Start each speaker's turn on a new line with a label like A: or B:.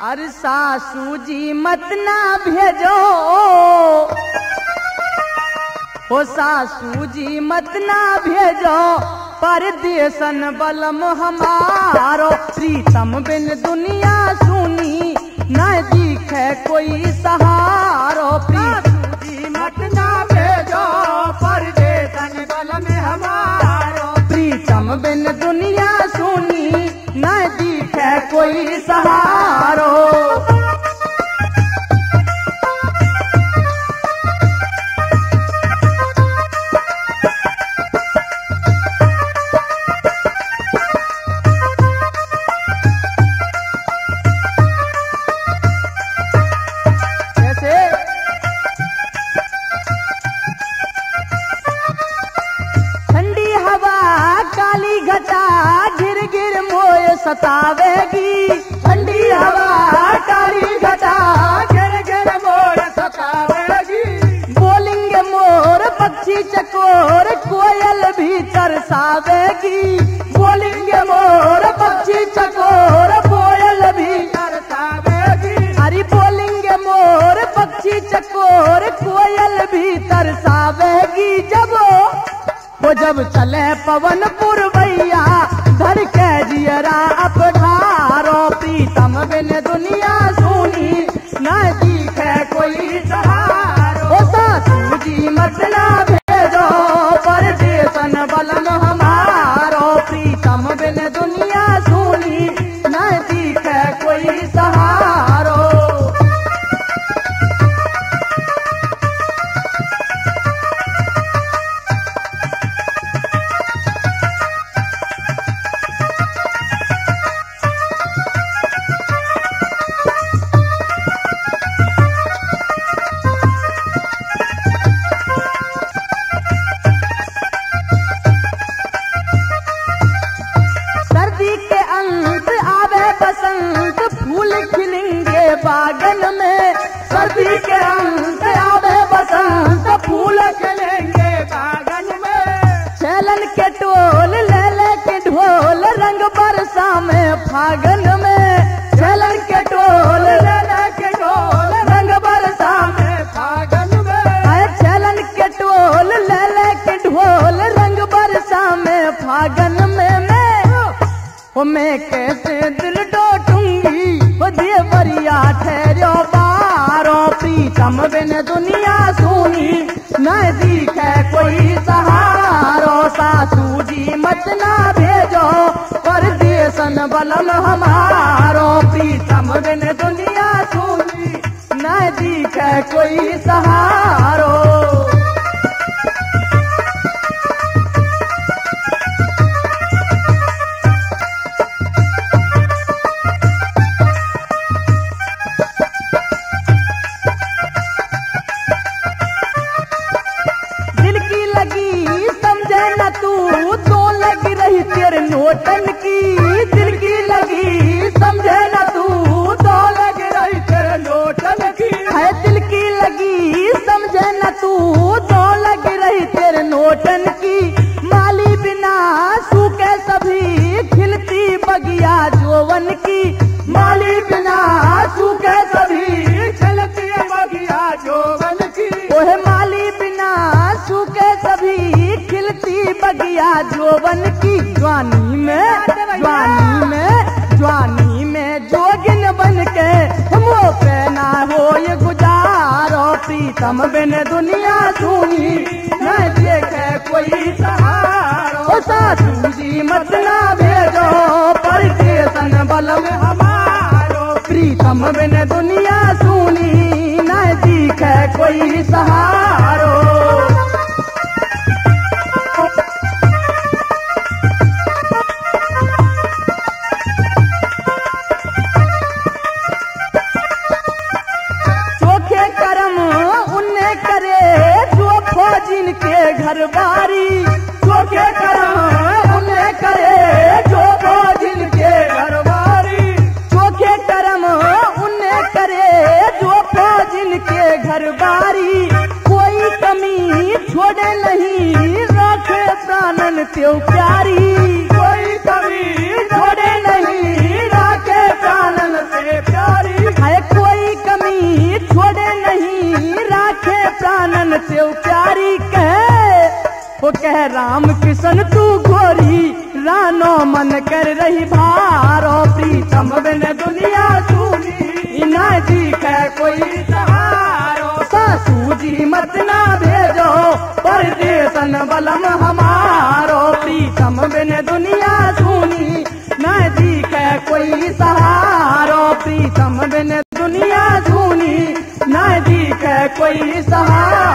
A: अरे सासू जी मत ना भेजो, ओ सासू जी मत ना भेजो, परदेसन बलम हमारो, प्रीतम बिन दुनिया सुनी न दिखे कोई सहारो।
B: सासू जी मत ना भेजो, परदेसन बलम हमारो,
A: प्रीतम बिन दुनिया सुनी न दिखे कोई सहारो। सतावेगी
B: ठंडी हवा काली घटा गिर गिर मोर सतावेगी।
A: बोलेंगे मोर पक्षी चकोर कोयल भी तरसावेगी।
B: बोलेंगे मोर पक्षी चकोर कोयल भी तरसावेगी।
A: अरे बोलेंगे मोर पक्षी चकोर कोयल भी तरसावेगी। जब चले पवन पुरवैया धड़के जियरा अपधारो, प्रीतम बिन दुनिया सुनी न दिखे कोई सहारो। ओ सासू जी मत ना भेजो, परदेसन बलम हमारो, प्रीतम बिन दुनिया सुनी न दिखे कोई सहारो। बागन में
B: सर्दी के अंत आवे बसंत, फूल खिलेंगे बागन में।
A: चलन के टोल ले ले के ढोल रंग बरसा में फागन में।
B: चलन के टोल ले ले के ढोल रंग बरसा में फागन में।
A: चलन के टोल ले ले के ढोल रंग बरसा में फागन में। मैं कैसे दिल टूटूंगी, देवरिया ठहरो बारो, प्रीतम बिन दुनिया सुनी न दिखे कोई सहारो। सासू जी मत ना भेजो, परदेसन बलम हमारो, प्रीतम बिन दुनिया सुनी न दिखे कोई सहारो। नोटन की दिल की लगी समझे न तू,
B: तो लग रही तेरे नोटन की
A: है दिल की लगी समझे न तू, तो लग रही तेरे नोटन की। माली बिना सूखे सभी खिलती बगिया जोवन की।
B: माली बिना सूखे सभी खिलती बगिया जोवन की।
A: ओहे माली बिना सूखे सभी खिलती बगिया जोवन की। जवानी में जोगिन बन के हमो पे ना हो ये गुजारो, प्रीतम बिन दुनिया सुनी न देखे कोई सहारो। ओ सासू जी मत ना भेजो, परदेसन बलम हमारो, प्रीतम बिन दुनिया सुनी न दिखे कोई सहारो। जिनके घर बारी
B: चोखे करम उन्हें करे, जो जिनके घर बारी।
A: चोखे करम उन्हें करे, जो जिनके घर बारी। कह राम किशन तू गोरी रानो मन कर रही भारो प्रीतम बिन दुनिया सुनी न जी कह कोई सहारो सासू जी मत ना भेजो परदेसन बलम हमारो प्रीतम बिन दुनिया सुनी न जी कह कोई सहारो प्रीतम बिन दुनिया सुनी न जी कह कोई सहारो।